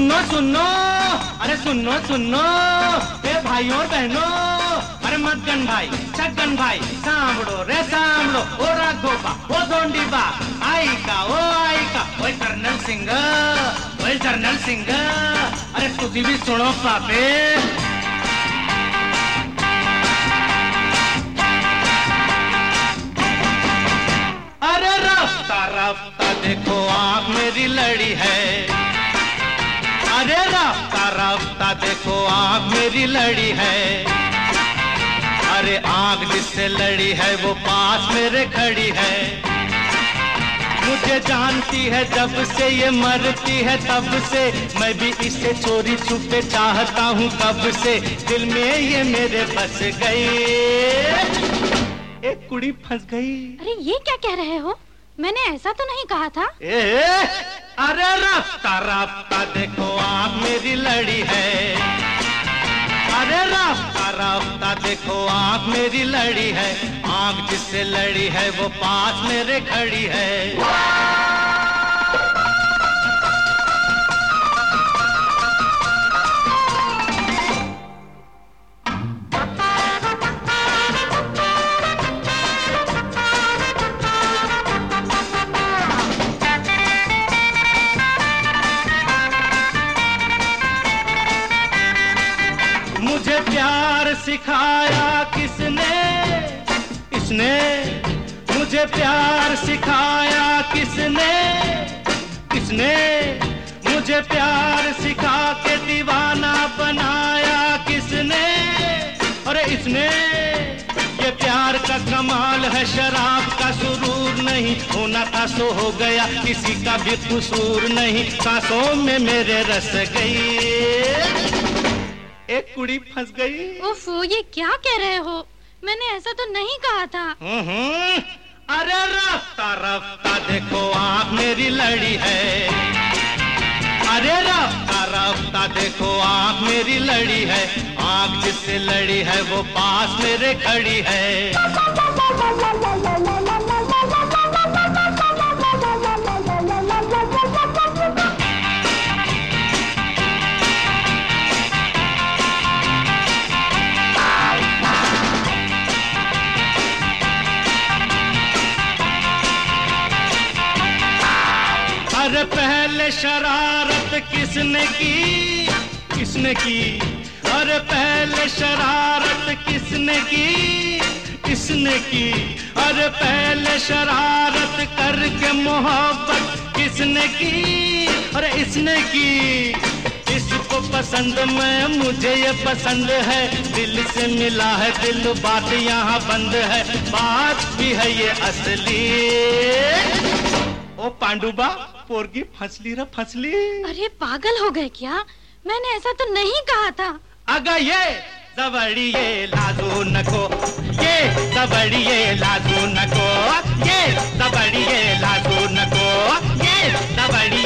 सुनो सुनो, अरे सुनो सुनो, ए भाइयों और बहनों, अरे मगन भाई, छगन भाई, सांभड़ो रे सांभड़ो, ओ राघोबा, ओ दोंडीबा, आई का, ओए कर्नल सिंह, ओए जर्नल सिंह, अरे तुझी भी सुनो पापे। अरे रफ्ता रफ्ता देखो आँख मेरी लड़ी है, अरे रफ्ता रफ्ता देखो आँख मेरी लड़ी है, अरे आँख जिससे लड़ी है वो पास मेरे खड़ी है, मुझे जानती है जब से ये मरती है तब से, मैं भी इसे चोरी छुपे चाहता हूँ कब से, दिल में ये मेरे बस गई, एक कुड़ी फंस गई। अरे ये क्या कह रहे हो, मैंने ऐसा तो नहीं कहा था। अरे रफ्ता रफ्ता देखो आँख मेरी लड़ी है, अरे रफ्ता रफ्ता देखो आँख मेरी लड़ी है, आँख जिससे लड़ी है वो पास मेरे खड़ी है। मुझे प्यार सिखाया किसने, इसने मुझे प्यार सिखाया किसने, किसने मुझे प्यार सिखा के दीवाना बनाया किसने, अरे इसने, ये प्यार का कमाल है शराब का सुरूर नहीं, होना था सो हो गया किसी का भी कसूर नहीं, सांसों में मेरे रस गई, एक कुड़ी फंस गई। उफ, ये क्या कह रहे हो, मैंने ऐसा तो नहीं कहा था। अरे रफ्ता रफ्ता देखो आँख मेरी लड़ी है, अरे रफ्ता रफ्ता देखो आँख मेरी लड़ी है, आँख जिससे लड़ी है वो पास मेरे खड़ी है। अरे पहले शरारत किसने की, किसने की, अरे पहले शरारत किसने की, किसने की, अरे पहले शरारत करके मोहब्बत किसने की, अरे इसने की, इसको पसंद मैं, मुझे ये पसंद है, दिल से मिला है दिल, बात यहाँ बंद है, बात भी है ये असली। ओ पांडुबा, पोरगी फंसली रे फंसली। अरे पागल हो गए क्या, मैंने ऐसा तो नहीं कहा था। अगर ये जबड़ी ये लाजू नको, ये जबड़ी ये लाजू नको, ये जबड़ी ये लाजू नको, ये जबड़ी